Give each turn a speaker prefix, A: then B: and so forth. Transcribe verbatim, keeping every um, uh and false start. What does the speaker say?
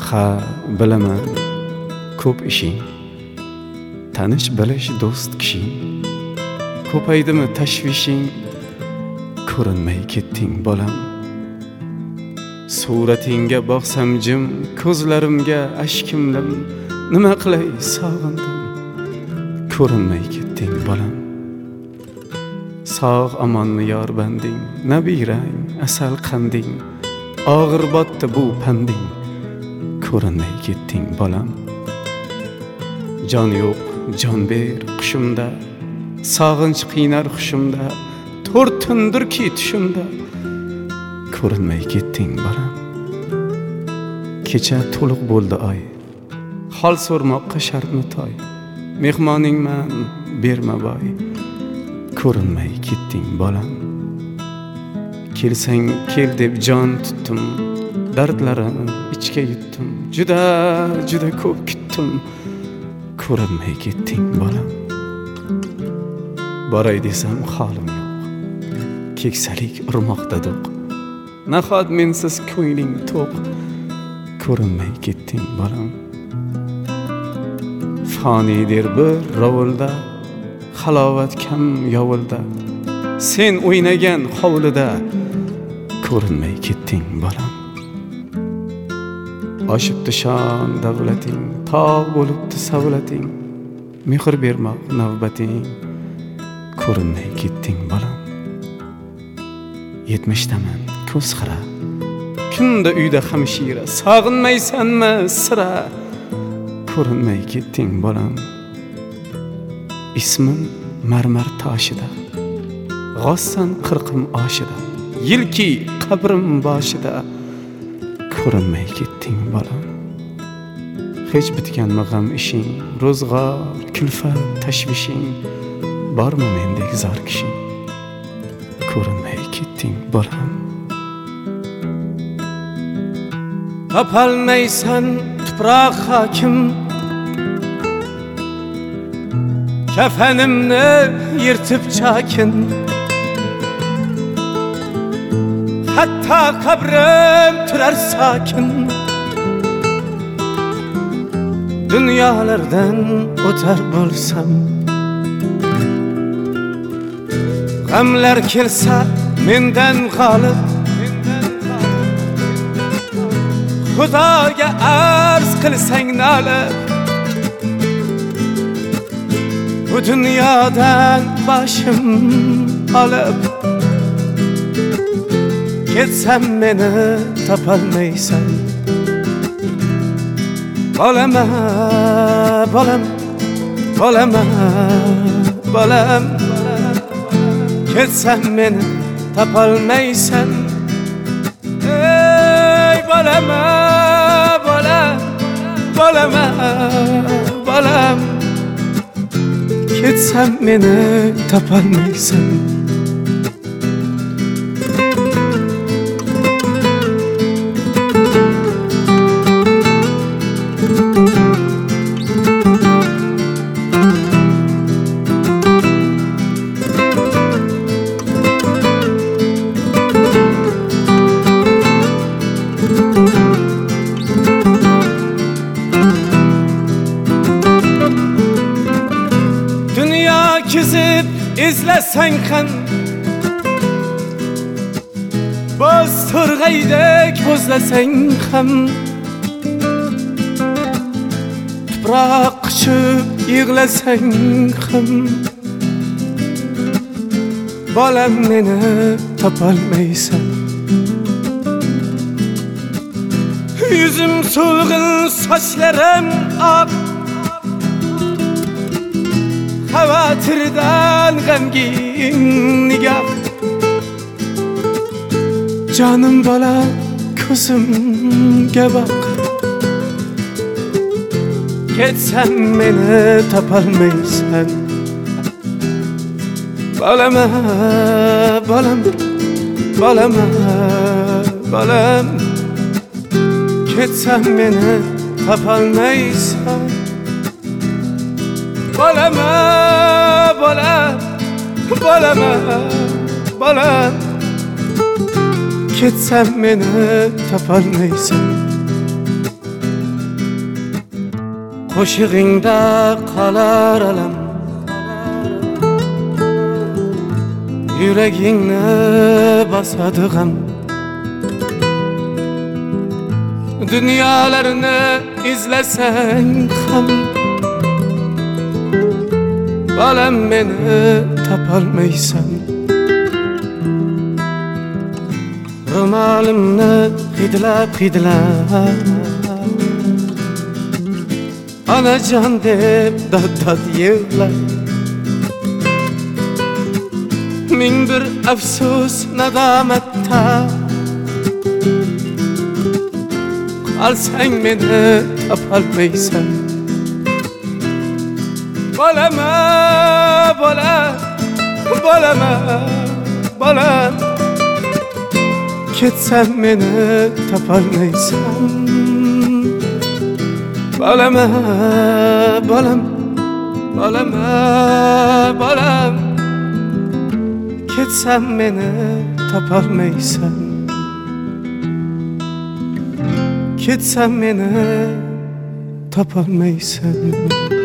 A: ha bilaman ko'p ishing, tanish bilish do'st kishing, ko'paydimi tashvishing, ko'rinmay ketding bolam. Suratingga boqsam jim, ko'zlarimga ashkimlim, nima qilay sog'indim, ko'rinmay ketding bolam. Sog' amonmi yor banding, nabirang asal qanding, og'ir botdi bu panding, ko'rinmay ketding bolam. Jon yo'q jon ber qushimda, sog'inch qiynar hushimda, to'rt tundirki tushimda, ko'rinmay ketding bolam. Kecha to'liq bo'ldi oy, hol so'rmoqqa shartmi toy, mehmoningman berma boy, ko'rinmay ketding bolam. Kelsang kel deb jon tutdim, dardlarim ichga yutdim, juda juda ko'p kutdim, ko'rinmay ketding bolam. Boray desam holim yo'q, keksalik urmoqda do'q, nahot mensiz ko'ngling to'q, ko'rinmay ketding bolam. Fonidir bir rovulda, halovat kam yovulda, sen o'ynagan hovlida, ko'rinmay ketding bolam. Oshibdi shon davlating, tog' bo'libdi savlating, mehr bermoq navbating, ko'rinmay ketding bolam. Yetmishdaman ko'z xira, kunda uyda hamshira, sog'inmaysanmi sira, ko'rinmay ketding bolam. Ismim marmar toshida, g'ossan qirqim oshida, yilki qabrim boshida, ko'rinmay ketding bolam. Hech bitganmi g'am ishing, ro'zg'or, kulfat, tashvishing, bormi mendek zor kishing, ko'rinmay ketding bolam.
B: Topolmaysan tuproq hokim, kafenimni yirtib chakin, hatta qabrim turar sakin. Dunyolardan o'tar bo'lsam, g'amlar kelsa mendan g'olib, Xudoga arz qilsang nolib, bu dunyodan boshim olib, ketsam meni topolmaysan. Bolama, bolam, bolama, bolam, ketsam meni topolmaysan. Ey bolama, bolam, bolama, bolam, ketsam meni topolmaysan. Kizib izlasang ham, boz turg'aydek bo'zlasang ham, tuproq quchib yig'lasang ham, bolam meni topolmaysan. Yuzim so'lg'in, sochlarim oq, xavotirdan g'amgin nigoh. Jonim bola ko'zimga boq, ketsam meni topolmaysan. Bolama, bolam, bolama, bolam, ketsam meni topolmaysan. Bolama, bolam, bolama, bolam, ketsam meni topolmaysan. qo'shig'ingda qolar alam, yuragingni bosadi g'am. Dunyolarni izlasang ham bolam meni topolmaysan. Ro'molimni hidlab hidlab onajon deb dod dod yig'lar. Ming bir afsus nadomatda qolsang meni topolmaysan. Bolama, bolam, bolama, bolam, ketsam meni topolmaysan. Bolama, bolam, bolama, bolam, ketsam meni topolmaysan. Ketsam meni topolmaysan.